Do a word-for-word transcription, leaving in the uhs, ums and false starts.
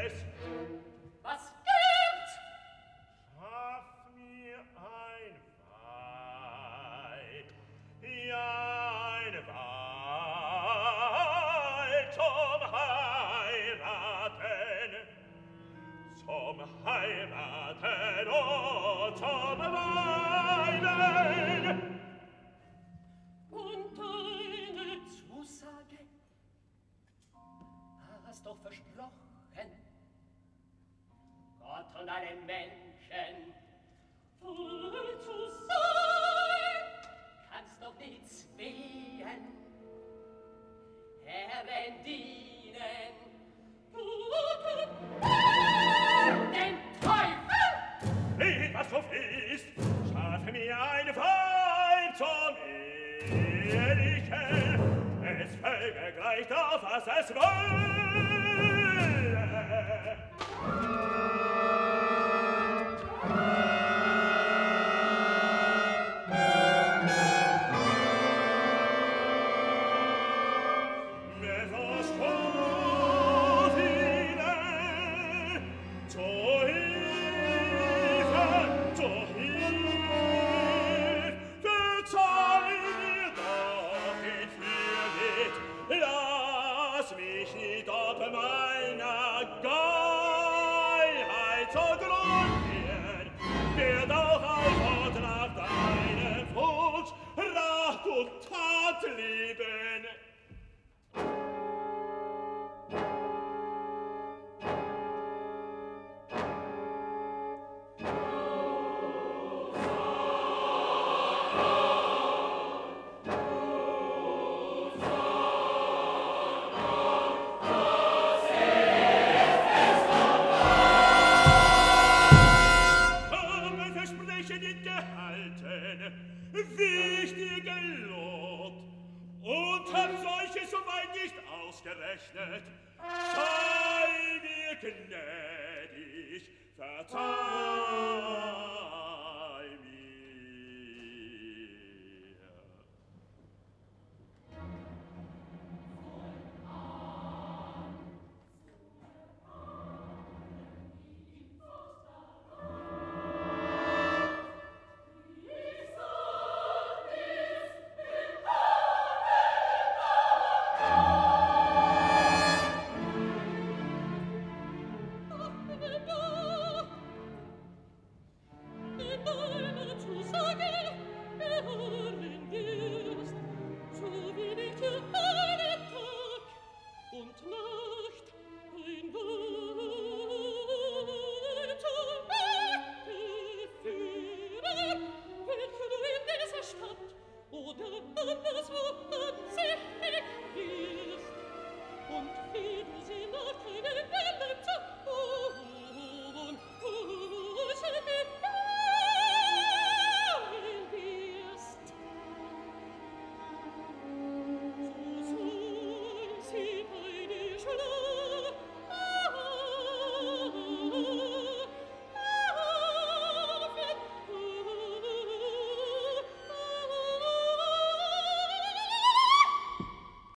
es. Was gibt's? Schaff mir ein Weib, ja, ein Weib zum Heiraten, zum Heiraten, oh, zum Weiben. Und deine Zusage hast doch versprochen, Gott und allen Menschen treu zu sein. Kannst doch nicht zwehen, Herren dienen, den Teufel! Lied, was du fließt, schaffe mir ein Weib zum Ehelichen, es folge gleich auf, was es wolle. Me versprochine, zu Hilfe, zu Hilf, verzeih mir doch nicht für nicht, lass mich nicht ob meiner Geilheit zugrund gehen, werd auch Antwort nach deinem Wunsch, Rat und Tat lieben. Habe Versprechen nicht gehalten, wie ich dir gelobt, und hab solches soweit nicht ausgerechnet. Sei mir gnädig, verzeih mir. Und wie du sie nach deinen Wellen zu